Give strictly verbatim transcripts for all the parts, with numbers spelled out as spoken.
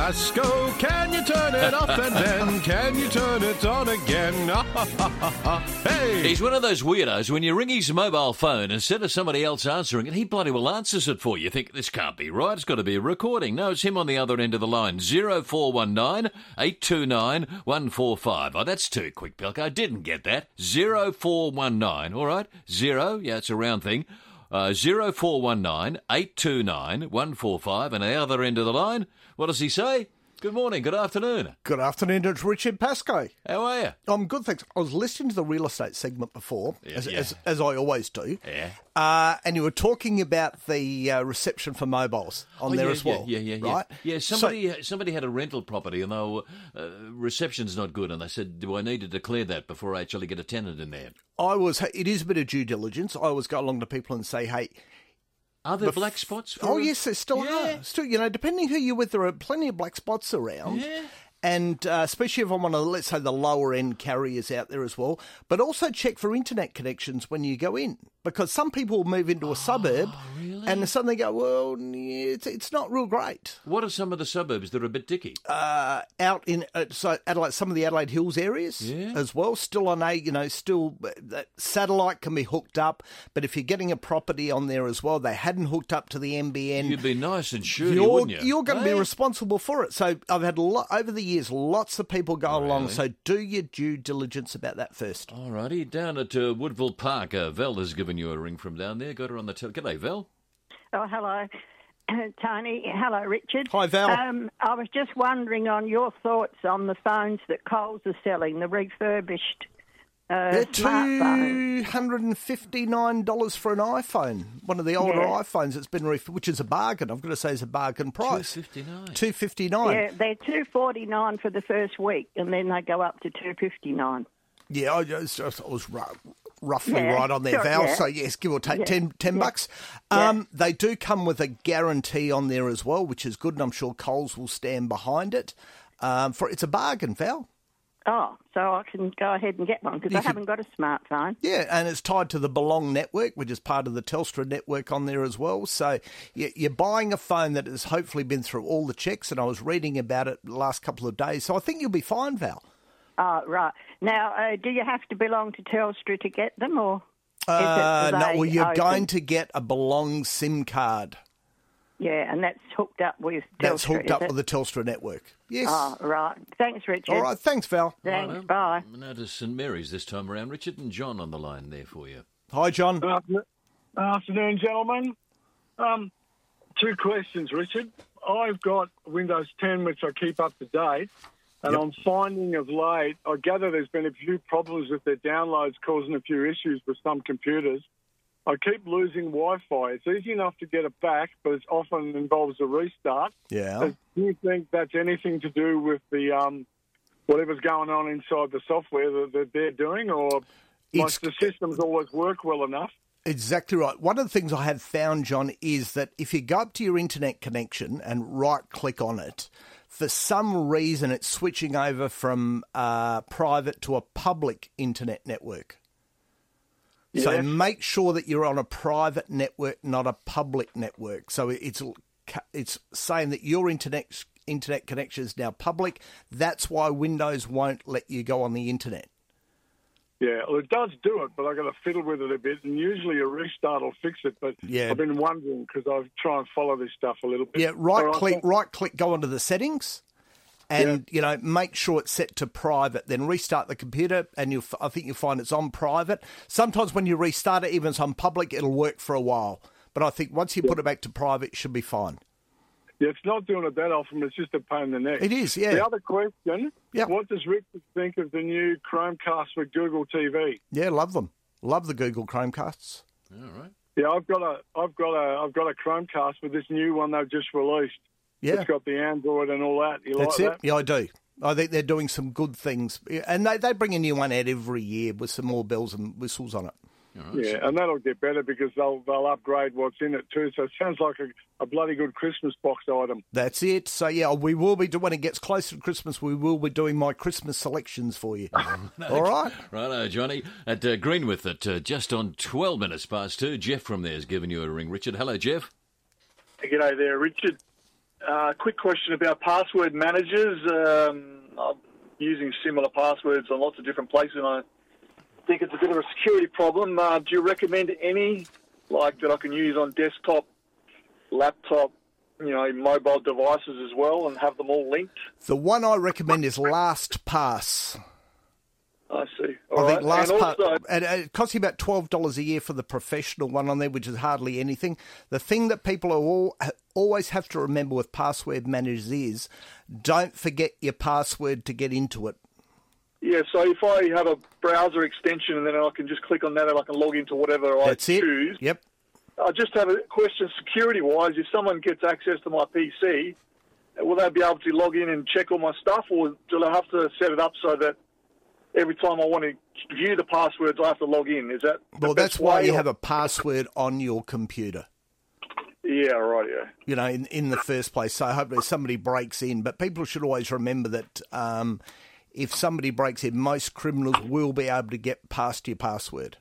Pasco, can you turn it off and then can you turn it on again? Hey! He's one of those weirdos, when you ring his mobile phone, instead of somebody else answering it, he bloody well answers it for you. You think, this can't be right, it's got to be a recording. No, it's him on the other end of the line. zero four one nine, eight two nine, one four five. Oh, that's too quick, Pilko. I didn't get that. zero four one nine, all right? Zero, yeah, it's a round thing. Uh, zero four one nine, eight two nine, one four five. And the other end of the line, what does he say? Good morning, good afternoon. Good afternoon, it's Richard Pasco. How are you? I'm good, thanks. I was listening to the real estate segment before, Yeah, as, yeah. as as I always do. Yeah. Uh, and you were talking about the uh, reception for mobiles on Oh, there yeah, as well. Yeah, yeah, yeah. right? Yeah, yeah somebody somebody had a rental property and they were, uh, reception's not good, and they said, do I need to declare that before I actually get a tenant in there? I was. It is a bit of due diligence. I always go along to people and say, hey. Are there Bef- black spots? For Oh, it? yes, there still Yeah. are. Still, you know, depending who you're with, there are plenty of black spots around. Yeah. And uh, especially if I'm on, a, let's say, the lower end carriers out there as well. But also check for internet connections when you go in. Because some people move into a suburb really? and suddenly go, well, yeah, it's, it's not real great. What are some of the suburbs that are a bit dicky? Uh, out in uh, so Adelaide, some of the Adelaide Hills areas Yeah. as well, still on a, you know, still uh, that satellite can be hooked up. But if you're getting a property on there as well, they hadn't hooked up to the M B N. You'd be nice and shirty, You're, wouldn't you? you're going to be Hey? responsible for it. So I've had a lot, over the years, lots of people go along. Really? So do your due diligence about that first. All righty, down at uh, Woodville Park, uh, Vel has given you a ring from down there. Got her on the tel- G'day, Vel. Oh, hello, Tony. Hello, Richard. Hi, Val. Um, I was just wondering on your thoughts on the phones that Coles are selling, the refurbished uh, They're smartphones. two hundred and fifty-nine dollars for an iPhone, one of the older Yeah. iPhones that's been ref- which is a bargain. I've got to say, it's a bargain price. two fifty-nine. Two fifty nine. Yeah, they're two forty nine for the first week, and then they go up to two fifty nine. Yeah, I was, I was ru- roughly Yeah, right on there, sure, Val. yeah. So yes, give or take Yeah, ten, ten yeah, bucks. yeah. Um, they do come with a guarantee on there as well, which is good, and I'm sure Coles will stand behind it. Um, for it's a bargain, Val. Oh, so I can go ahead and get one because You I can- haven't got a smartphone. Yeah, and it's tied to the Belong network, which is part of the Telstra network on there as well. So you- you're buying a phone that has hopefully been through all the checks, and I was reading about it the last couple of days. So I think you'll be fine, Val. Oh, right. Now, uh, do you have to belong to Telstra to get them, or is it, Uh, are no, they well, you're open? going to get a Belong SIM card. Yeah, and that's hooked up with Telstra, That's hooked is up it? with the Telstra network. Yes. Oh, right. Thanks, Richard. All right, thanks, Val. Thanks, Righto. bye. Now to St Mary's this time around. Richard and John on the line there for you. Hi, John. Good afternoon, afternoon, gentlemen. Um, two questions, Richard. I've got Windows ten, which I keep up to date, and Yep. I'm finding of late, I gather there's been a few problems with their downloads causing a few issues with some computers. I keep losing Wi-Fi. It's easy enough to get it back, but it often involves a restart. Yeah. Do you think that's anything to do with the um, whatever's going on inside the software that, that they're doing, or It's- like the systems always work well enough? Exactly right. One of the things I have found, John, is that if you go up to your internet connection and right-click on it, for some reason it's switching over from uh, private to a public internet network. So Yes. make sure that you're on a private network, not a public network. So it's it's saying that your internet internet connection is now public. That's why Windows won't let you go on the internet. Yeah, well, it does do it, but I've got to fiddle with it a bit, and usually a restart will fix it. But Yeah. I've been wondering because I try and follow this stuff a little bit. Yeah, right All click, thank- right click, go onto the settings, and you know make sure it's set to private. Then restart the computer, and you I think you'll find it's on private. Sometimes when you restart it, even if it's on public, it'll work for a while. But I think once you put it back to private, it should be fine. Yeah, it's not doing it that often. It's just a pain in the neck. It is, yeah. The other question, Yeah. what does Richard think of the new Chromecast for Google T V? Yeah, love them. Love the Google Chromecasts. All right. Yeah, I've got a, I've got a, I've got a Chromecast with this new one they've just released. Yeah, It's got the Android and all that. You that's like it. that? Yeah, I do. I think they're doing some good things, and they they bring a new one out every year with some more bells and whistles on it. All right. Yeah, and that'll get better because they'll they'll upgrade what's in it too. So it sounds like a, a bloody good Christmas box item. That's it. So yeah, we will be do- when it gets closer to Christmas. We will be doing my Christmas selections for you. All right. Righto, Johnny. At uh, Greenwith at uh, just on twelve minutes past two. Jeff from there has given you a ring. Richard, hello, Jeff. G'day there, Richard. Uh, quick question about password managers. Um, I'm using similar passwords on lots of different places, and I think it's a bit of a security problem. Uh, do you recommend any, like, that I can use on desktop, laptop, you know, mobile devices as well, and have them all linked? The one I recommend is LastPass. I see. All I right. think last and part, also, and it costs you about twelve dollars a year for the professional one on there, which is hardly anything. The thing that people are all, always have to remember with password managers is don't forget your password to get into it. yeah, so if I have a browser extension and then I can just click on that and I can log into whatever That's I it. choose. Yep. I just have a question security-wise. If someone gets access to my P C, will they be able to log in and check all my stuff, or do I have to set it up so that every time I want to view the passwords, I have to log in? Is that the Well, best that's why way, you or- have a password on your computer, Yeah, right, yeah. you know, in, in the first place. So hopefully somebody breaks in. But people should always remember that um, if somebody breaks in, most criminals will be able to get past your password.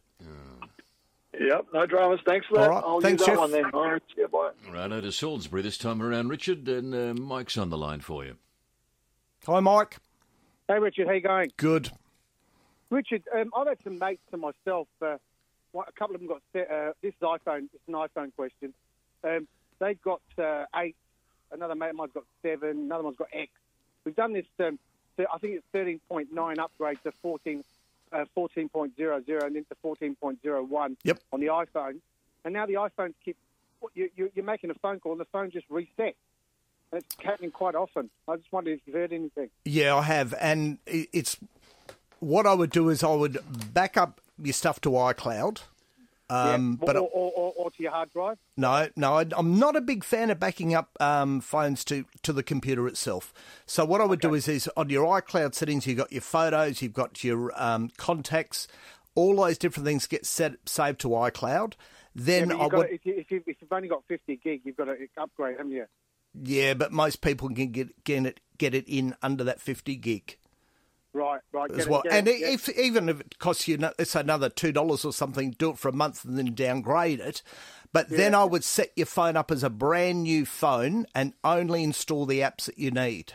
Yep, no dramas. Thanks for that. All right. I'll Thanks, use that Jeff. one then. All right, yeah, bye. Righto to Salisbury this time around, Richard, and uh, Mike's on the line for you. Hi, Mike. Hey, Richard, how you going? Good. Richard, um, I've had some mates to myself. Uh, one- a couple of them got set, uh, this is iPhone. It's an iPhone question. Um, they've got uh, eight. Another mate of mine's got seven. Another one's got X. We've done this. Um, th- I think it's thirteen point nine upgrade to fourteen, uh, fourteen point oh oh, and then to fourteen point oh one Yep. on the iPhone. And now the iPhones keep. You, you, you're making a phone call and the phone just resets. And it's happening quite often. I just wondered if you've heard anything. Yeah, I have. And i- it's what I would do is I would back up your stuff to iCloud. Um, yeah. but or, or, or, or to your hard drive. No, no, I- I'm not a big fan of backing up um, phones to, to the computer itself. So what I would do is, is on your iCloud settings, you've got your photos, you've got your um, contacts, all those different things get set saved to iCloud. Then Yeah, but I you've got would, to, if, you, if, you, if you've only got fifty gig, you've got to upgrade, haven't you? yeah, but most people can get get it get it in under that fifty gig. Right, right. As get it, well, get and it, get- if even if it costs you, let's say another two dollars or something, do it for a month and then downgrade it. But then I would set your phone up as a brand new phone and only install the apps that you need.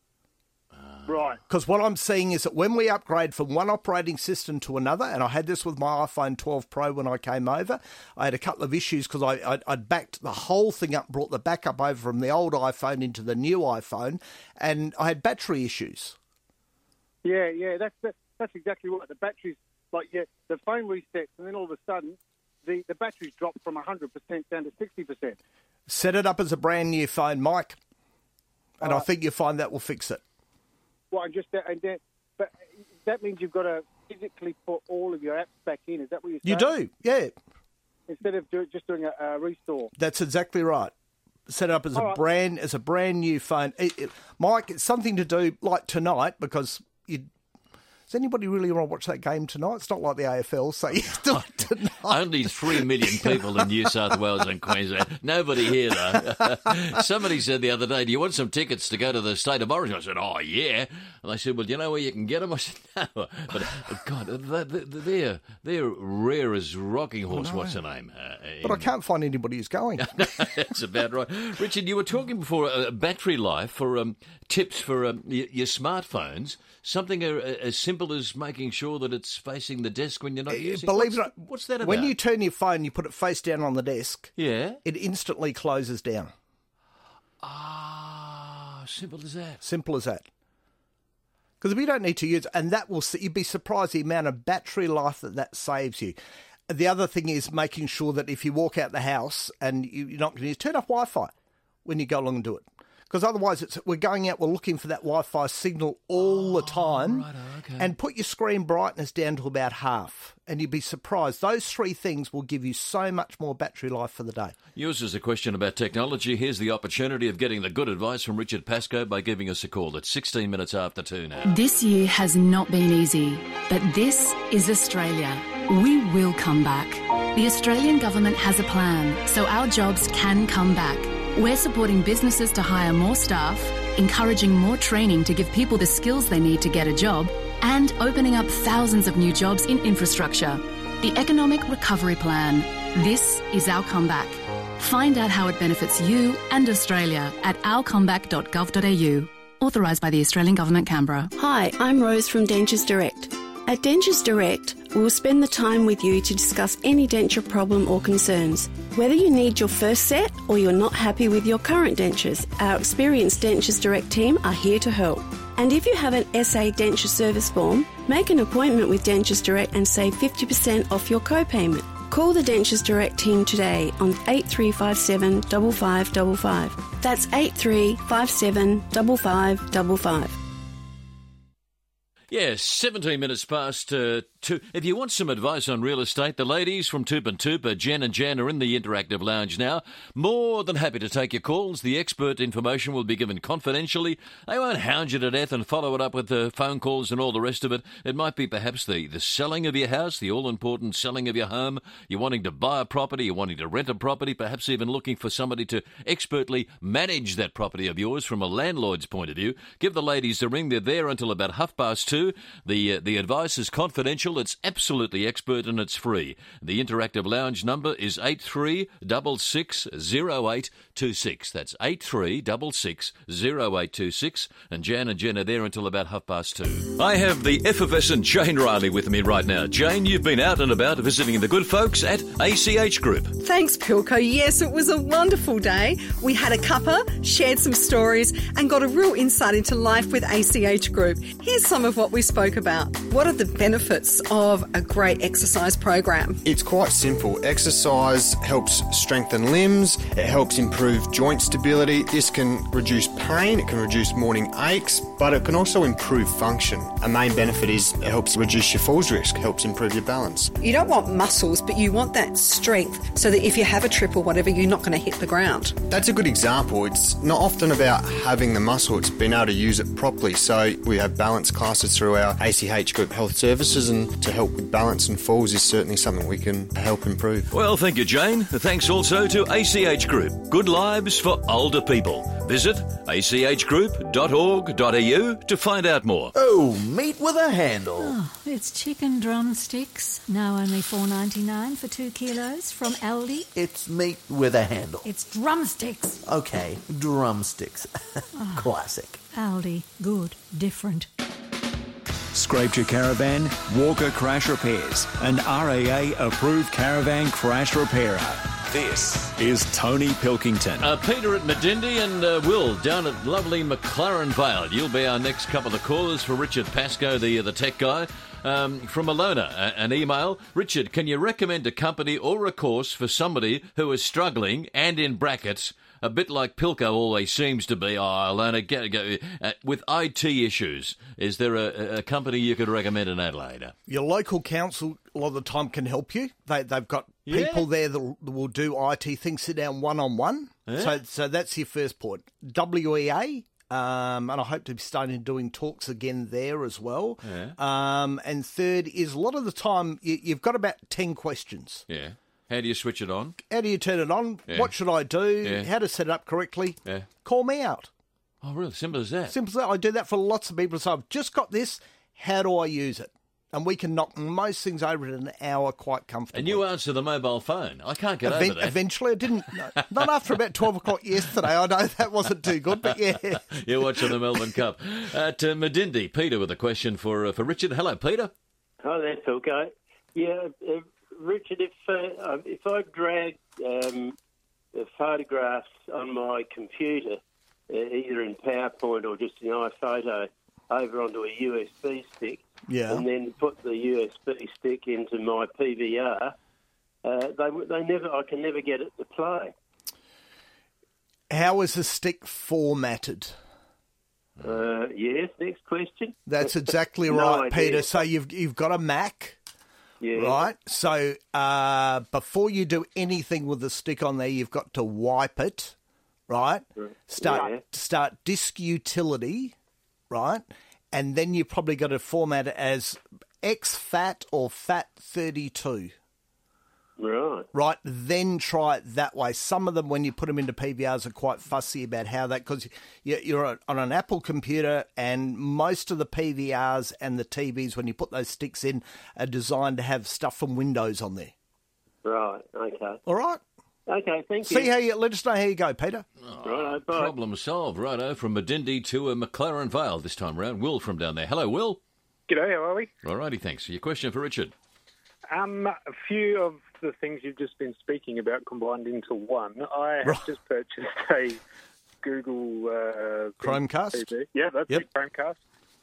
right. Because what I'm seeing is that when we upgrade from one operating system to another, and I had this with my iPhone twelve Pro when I came over, I had a couple of issues because I, I, I'd backed the whole thing up, brought the backup over from the old iPhone into the new iPhone, and I had battery issues. Yeah, yeah. That's that, that's exactly right. The batteries, like, yeah, the phone resets, and then all of a sudden, the, the batteries drop from one hundred percent down to sixty percent. Set it up as a brand new phone, Mike, and I think you'll find that will fix it. Well, and just that, and then, but that means you've got to physically put all of your apps back in. Is that what you're You saying? do, yeah. Instead of do, just doing a, a restore. That's exactly right. Set it up as All a right. brand as a brand new phone. It, it, Mike, it's something to do like tonight because you. Does anybody really want to watch that game tonight? It's not like the A F L, so you do it tonight. Only three million people in New South Wales and Queensland. Nobody here, though. Somebody said the other day, do you want some tickets to go to the state of origin? I said, oh, yeah. And they said, well, do you know where you can get them? I said, no. But, God, they're, they're, they're rare as rocking horse. What's the name? Uh, But I can't find anybody who's going. That's about right. Richard, you were talking before uh, battery life for um, tips for um, y- your smartphones. Something uh, as simple as making sure that it's facing the desk when you're not using it. Believe What's, it or not, what's that about? when you turn your phone, you put it face down on the desk, Yeah. it instantly closes down. Ah, simple as that. Simple as that. Because we don't need to use, and that will, you'd be surprised the amount of battery life that that saves you. The other thing is making sure that if you walk out the house and you- you're not going to use, turn off Wi-Fi when you go along and do it. Because otherwise, it's, we're going out, we're looking for that Wi-Fi signal all the time. righto, okay. And put your screen brightness down to about half. And you'd be surprised. Those three things will give you so much more battery life for the day. Yours is a question about technology. Here's the opportunity of getting the good advice from Richard Pascoe by giving us a call. It's sixteen minutes after two now. This year has not been easy, but this is Australia. We will come back. The Australian government has a plan, so our jobs can come back. We're supporting businesses to hire more staff, encouraging more training to give people the skills they need to get a job, and opening up thousands of new jobs in infrastructure. The Economic Recovery Plan. This is our comeback. Find out how it benefits you and Australia at our comeback dot gov dot a u. Authorised by the Australian Government, Canberra. Hi, I'm Rose from Dentures Direct. At Dentures Direct, we'll spend the time with you to discuss any denture problem or concerns. Whether you need your first set or you're not happy with your current dentures, our experienced Dentures Direct team are here to help. And if you have an S A denture service form, make an appointment with Dentures Direct and save fifty percent off your co-payment. Call the Dentures Direct team today on eight three five seven five five five five. That's eight three five seven five five five five. Yes, seventeen minutes past uh, two. If you want some advice on real estate, the ladies from Toop and Toop, uh, Jen and Jan, are in the interactive lounge now. More than happy to take your calls. The expert information will be given confidentially. They won't hound you to death and follow it up with uh, phone calls and all the rest of it. It might be perhaps the, the selling of your house, the all-important selling of your home. You're wanting to buy a property, you're wanting to rent a property, perhaps even looking for somebody to expertly manage that property of yours from a landlord's point of view. Give the ladies a ring. They're there until about half past two. The uh, the advice is confidential, it's absolutely expert, and it's free. The interactive lounge number is eight three six six zero eight two six. That's eight three six six zero eight two six. And Jan and Jen are there until about half past two. I have the effervescent Jane Riley with me right now. Jane, you've been out and about visiting the good folks at A C H Group. Thanks, Pilko. Yes, it was a wonderful day. We had a cuppa, shared some stories, and got a real insight into life with A C H Group. Here's some of what we spoke about. What are the benefits of a great exercise program? It's quite simple. Exercise helps strengthen limbs, it helps improve joint stability. This can reduce pain, it can reduce morning aches, but it can also improve function. A main benefit is it helps reduce your falls risk, helps improve your balance. You don't want muscles, but you want that strength so that if you have a trip or whatever, you're not going to hit the ground. That's a good example. It's not often about having the muscle, it's being able to use it properly. So we have balance classes through our A C H Group Health Services, and to help with balance and falls is certainly something we can help improve. Well, thank you, Jane. Thanks also to A C H Group. Good lives for older people. Visit a c h group dot org dot a u to find out more. Oh, meat with a handle. Oh, it's chicken drumsticks, now only four ninety-nine for two kilos from Aldi. It's meat with a handle. It's drumsticks. Okay, drumsticks. Oh, classic. Aldi, good, different. Scraped your caravan? Walker Crash Repairs, an R A A-approved caravan crash repairer. This is Tony Pilkington. Uh, Peter at Medindi and uh, Will down at lovely McLaren Vale. You'll be our next couple of callers for Richard Pascoe, the, the tech guy. Um, from Alona, a- an email. Richard, can you recommend a company or a course for somebody who is struggling and, in brackets, a bit like Pilko always seems to be, oh, Alona, get, get, uh, with I T issues? Is there a, a company you could recommend in Adelaide? Your local council a lot of the time can help you. They, they've got Yeah. people there that will, that will do I T things, sit down one-on-one. Yeah. So so that's your first point. W E A, um, and I hope to be starting doing talks again there as well. Yeah. Um, and third is a lot of the time you, you've got about ten questions. Yeah. How do you switch it on? How do you turn it on? Yeah. What should I do? Yeah. How to set it up correctly? Yeah. Call me out. Oh, really? Simple as that? Simple as that. I do that for lots of people. So I've just got this. How do I use it? And we can knock most things over in an hour quite comfortably. And you answer the mobile phone. I can't get Even- over that. Eventually, I didn't. No, not after about twelve o'clock yesterday. I know that wasn't too good, but yeah. You're watching the Melbourne Cup. At uh, Medindi, Peter with a question for uh, for Richard. Hello, Peter. Hi there, Philco. Yeah, uh, Richard, if uh, if I drag um, the photographs on my computer, uh, either in PowerPoint or just in iPhoto, over onto a U S B stick, Yeah. and then put the U S B stick into my P V R, uh, they they never I can never get it to play. How is the stick formatted? Uh, yes. Next question. That's exactly No right, idea. Peter. So you've you've got a Mac, Yeah. right? So uh, before you do anything with the stick on there, you've got to wipe it, right? Start Yeah. start disk utility, right? And then you probably got to format it as X FAT or FAT thirty-two. Right. Right, then try it that way. Some of them, when you put them into P V Rs, are quite fussy about how that, because you're on an Apple computer, and most of the P V Rs and the T Vs, when you put those sticks in, are designed to have stuff from Windows on there. Right. Okay. All right? Okay, thank you. See how you, let us know how you go, Peter. Righto, bye. Problem solved. Righto, from Medindi to uh, McLaren Vale this time round. Will from down there. Hello, Will. G'day, how are we? All righty, thanks. Your question for Richard. Um, a few of the things you've just been speaking about combined into one. I have Right. just purchased a Google uh, Chromecast? T V. Yeah, that's Yep. it, Chromecast.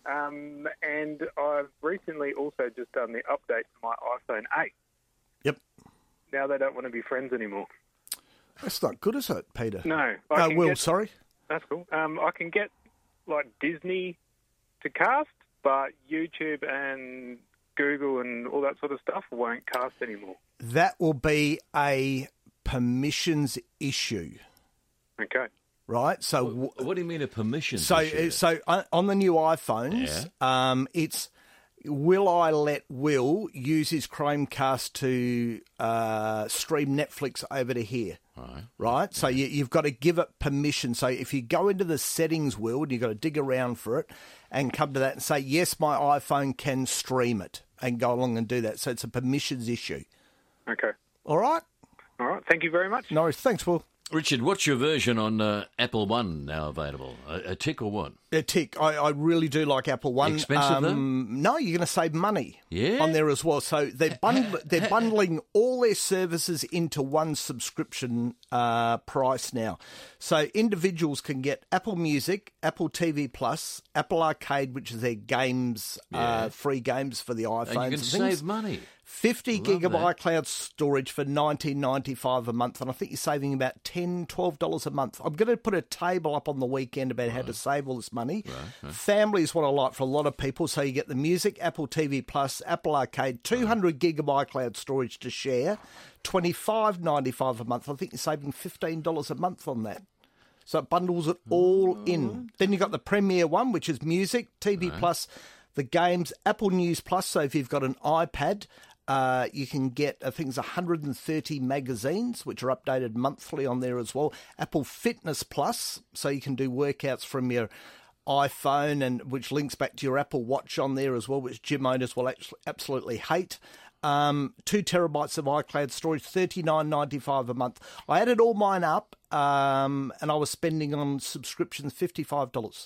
Um, and I've recently also just done the update to my iPhone eight. Yep. Now they don't want to be friends anymore. That's not good, is it, Peter? No. I Uh, can Will, get- sorry. That's cool. Um, I can get like Disney to cast, but YouTube and Google and all that sort of stuff won't cast anymore. That will be a permissions issue, Okay. right? So, w- What do you mean a permission? so, issue? uh, so on on the new iPhones, um, it's will I let Will use his Chromecast to uh, stream Netflix over to here? Right. Right? So you, you've got to give it permission. So if you go into the settings, Will, and you've got to dig around for it and come to that and say, yes, my iPhone can stream it, and go along and do that. So it's a permissions issue. Okay. All right? All right. Thank you very much. No worries. Thanks, Will. Richard, what's your version on uh, Apple One now available? A, a tick or what? A tick. I, I really do like Apple One. Expensive, um, No, you're going to save money Yeah? on there as well. So they're, bund- they're bundling all their services into one subscription uh, price now. So individuals can get Apple Music, Apple T V Plus, Apple Arcade, which is their games, Yeah. uh, free games for the iPhones. And you can and things. save money. fifty Love gigabyte that. cloud storage for nineteen ninety-five a month, and I think you're saving about ten dollars, twelve dollars a month. I'm going to put a table up on the weekend about how to save all this money. right. Family is what I like for a lot of people, so you get the music, Apple T V Plus, Apple Arcade, two hundred gigabyte cloud storage to share, twenty-five ninety-five a month. I think you're saving fifteen dollars a month on that. So it bundles it all in. Then you've got the Premiere one, which is music, T V Plus, the games, Apple News Plus. So if you've got an iPad, uh, you can get, I think it's one hundred thirty magazines, which are updated monthly on there as well. Apple Fitness Plus, so you can do workouts from your iPhone, and which links back to your Apple Watch on there as well, which gym owners will actually absolutely hate. Um, two terabytes of iCloud storage, thirty-nine ninety-five a month. I added all mine up, um, and I was spending on subscriptions fifty-five dollars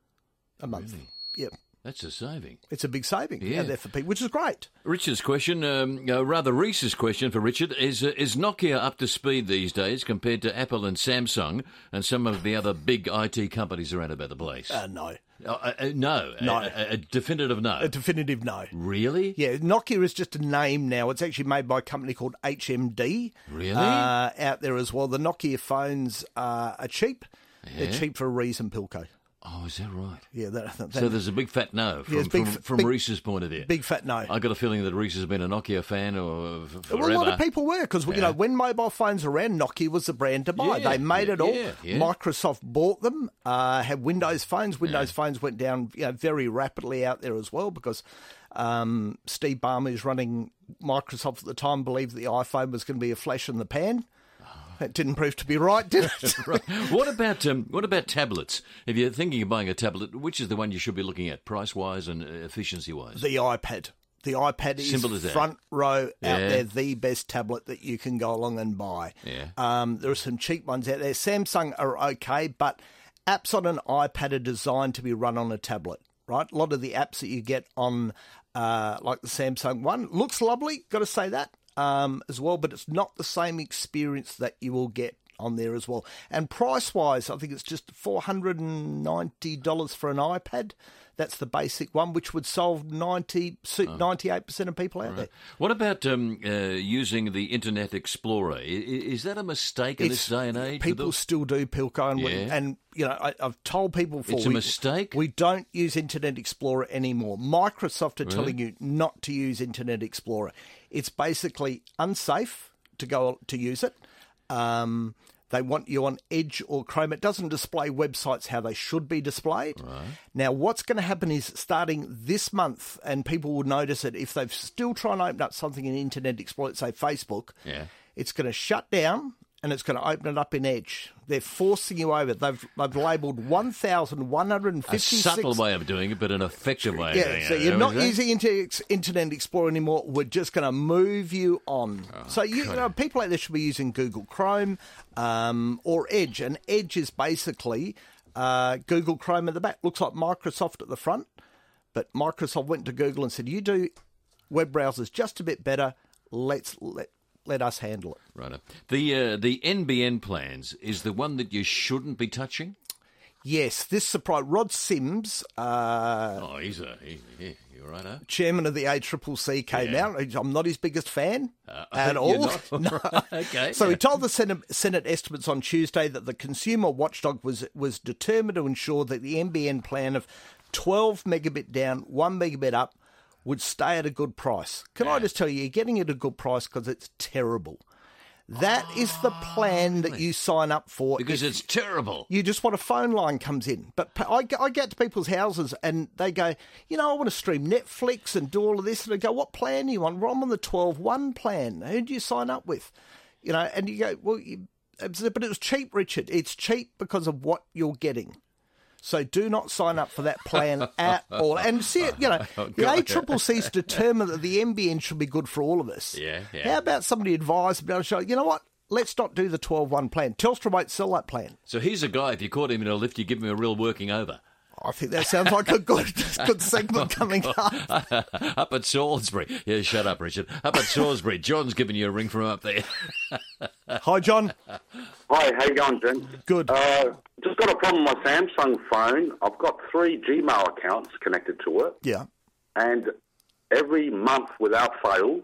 a month. Really? Yep. That's a saving. It's a big saving Yeah. out there for people, which is great. Richard's question, um, uh, rather Reese's question for Richard, is uh, is Nokia up to speed these days compared to Apple and Samsung and some of the other big I T companies around about the place? Uh, no. Uh, uh, uh, no. No. A, a, a definitive no. A definitive no. Really? Yeah, Nokia is just a name now. It's actually made by a company called H M D. Really? Uh, out there as well. The Nokia phones uh, are cheap. They're Yeah? cheap for a reason, Pilco. Oh, is that right? Yeah. That, that, So there's a big fat no from, Yeah, it's big from, f- from big- Reese's point of view. big fat no. I got a feeling that Reese has been a Nokia fan or f- forever. Well, a lot of people were, because, you Yeah. know, when mobile phones were around, Nokia was the brand to buy. Yeah, They made it yeah, all. yeah, yeah. Microsoft bought them, uh, had Windows phones. Windows phones went down, you know, very rapidly out there as well, because um, Steve Ballmer, who's running Microsoft at the time, believed the iPhone was going to be a flash in the pan. That didn't prove to be right, did it? Right. What about um, what about tablets? If you're thinking of buying a tablet, which is the one you should be looking at, price wise and uh, efficiency wise? The iPad. The iPad Simple is as that. front row out Yeah. there, the best tablet that you can go along and buy. Yeah. Um, there are some cheap ones out there. Samsung are okay, but apps on an iPad are designed to be run on a tablet, right? A lot of the apps that you get on, uh, like the Samsung one, looks lovely, got to say that, um, as well, but it's not the same experience that you will get on there as well. And price-wise, I think it's just four hundred ninety dollars for an iPad. That's the basic one, which would solve ninety, ninety-eight percent of people out Right. there. What about um, uh, using the Internet Explorer? I- Is that a mistake in this day and age? People still do, Pilco, and, we- Yeah. and you know, I, I've told people before. It's a we, mistake? We don't use Internet Explorer anymore. Microsoft are Really? telling you not to use Internet Explorer. It's basically unsafe to go to use it. Um, they want you on Edge or Chrome. It doesn't display websites how they should be displayed. Right. Now, what's going to happen is starting this month, and people will notice it, if they've still trying to open up something in Internet Explorer, say Facebook, Yeah. it's going to shut down and it's going to open it up in Edge. They're forcing you over. They've they've labelled one thousand one hundred fifty-six... A subtle way of doing it, but an effective way yeah, of doing so it. you're not using Inter- Internet Explorer anymore. We're just going to move you on. Oh, so you, you know, people out there should be using Google Chrome um, or Edge, and Edge is basically uh, Google Chrome at the back. Looks like Microsoft at the front, but Microsoft went to Google and said, you do web browsers just a bit better. Let's let let us handle it. Right. The uh, the N B N plans is the one that you shouldn't be touching? Yes, this surprised Rod Sims. Uh, oh, he's a he, he, you're right, huh? Chairman of the A C C C came Yeah. out. I'm not his biggest fan Uh, at you're all. not? No. Okay. So he told the Senate, Senate estimates on Tuesday that the consumer watchdog was was determined to ensure that the N B N plan of twelve megabit down, one megabit up would stay at a good price. Can I just tell you, you're getting it at a good price because it's terrible. That oh, is the plan that you sign up for. Because it's terrible. You just want a phone line comes in. But I, I get to people's houses and they go, you know, I want to stream Netflix and do all of this. And I go, what plan do you want? Well, I'm on the twelve one plan. Who do you sign up with? You know, and you go, well, you, but it was cheap, Richard. It's cheap because of what you're getting. So do not sign up for that plan at all. And see it, you know, Oh, the God. A C C C's determined that the N B N should be good for all of us. Yeah, yeah. How about somebody advise about show, you know what? Let's not do the twelve one plan. Telstra won't sell that plan. So here's a guy, if you caught him in a lift, you give him a real working over. I think that sounds like a good good segment coming up. Up at Salisbury. Yeah, shut up, Richard. Up at Salisbury. John's giving you a ring from up there. Hi, John. Hi, how you going, gents? Good. Uh, just got a problem with my Samsung phone. I've got three Gmail accounts connected to it. Yeah. And every month, without fail,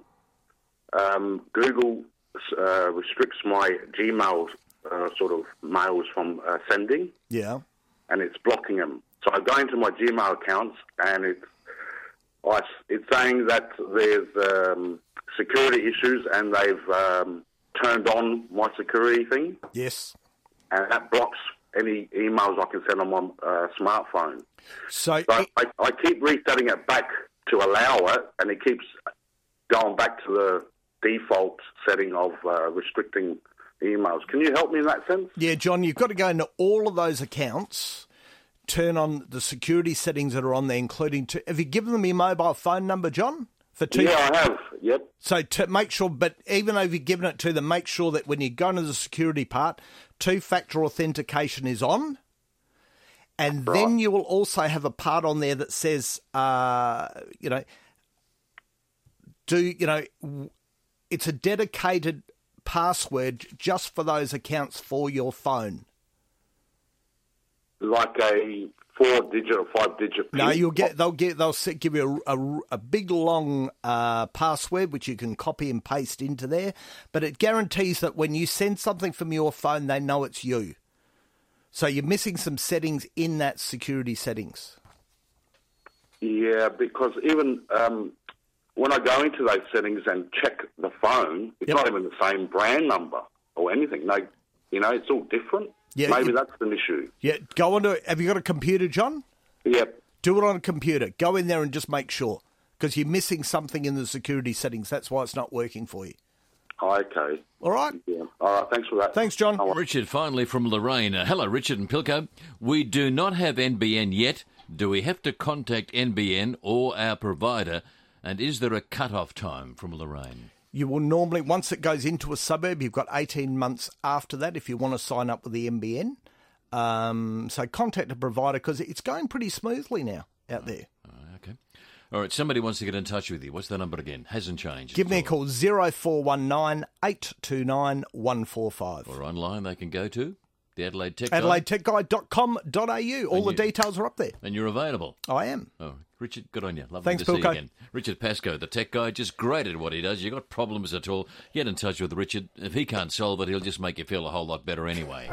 um, Google uh, restricts my Gmail uh, sort of mails from uh, sending, Yeah. and it's blocking them. So I go into my Gmail accounts, and it's I, it's saying that there's um, security issues, and they've um, turned on my security thing. Yes. And that blocks any emails I can send on my uh, smartphone. So, so I, I keep resetting it back to allow it, and it keeps going back to the default setting of uh, restricting emails. Can you help me in that sense? Yeah, John, you've got to go into all of those accounts, turn on the security settings that are on there, including... To, have you given them your mobile phone number, John? For two, yeah, I have, yep. So to make sure, but even though you've given it to them, make sure that when you go into the security part, two-factor authentication is on. And right. then you will also have a part on there that says, uh, you know, do, you know, it's a dedicated password just for those accounts for your phone. Like a four-digit or five-digit PIN? No, you'll get. They'll get. They'll set, give you a, a, a big long uh, password which you can copy and paste into there. But it guarantees that when you send something from your phone, they know it's you. So you're missing some settings in that security settings. Yeah, because even um, when I go into those settings and check the phone, it's Yep. not even the same brand number or anything. No, you know, it's all different. Yeah, Maybe you- that's an issue. Yeah, go on to. Have you got a computer, John? Yep. Do it on a computer. Go in there and just make sure, because you're missing something in the security settings. That's why it's not working for you. Okay. All right. Yeah. All right. Thanks for that. Thanks, John. Richard, finally from Lorraine. Uh, hello, Richard and Pilco. We do not have N B N yet. Do we have to contact N B N or our provider? And is there a cut-off time from Lorraine? You will normally, once it goes into a suburb, you've got eighteen months after that if you want to sign up with the N B N. Um, so contact a provider because it's going pretty smoothly now out there. Okay. All right, somebody wants to get in touch with you. What's the number again? Hasn't changed. Give me a call, zero four one nine, eight two nine, one four five. Or online they can go to the Adelaide Tech Adelaide Tech Guide dot com dot a u. All And the you- details are up there. And you're available. I am. Oh, Richard, good on you. Lovely Thanks, to see you Pilco. again. Richard Pascoe, the tech guy, just great at what he does. You got problems at all, get in touch with Richard. If he can't solve it, he'll just make you feel a whole lot better anyway.